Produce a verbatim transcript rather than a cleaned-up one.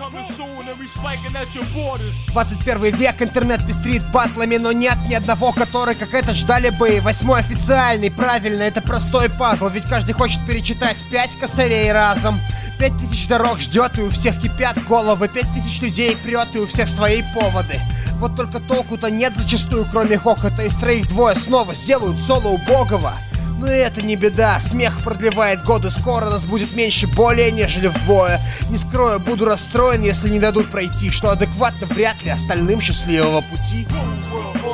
двадцать первый век, интернет пестрит батлами, но нет ни одного, который, как этот, ждали бы. Восьмой официальный, правильно, это простой пазл, ведь каждый хочет перечитать пять косарей разом. Пять тысяч дорог ждет, и у всех кипят головы. Пять тысяч людей прет, и у всех свои поводы. Вот только толку-то нет зачастую, кроме хохота. Из троих двое снова сделают соло убогого. Но это не беда, смех продлевает годы. Скоро нас будет меньше более, нежели вдвое. Не скрою, буду расстроен, если не дадут пройти, что адекватно вряд ли остальным счастливого пути.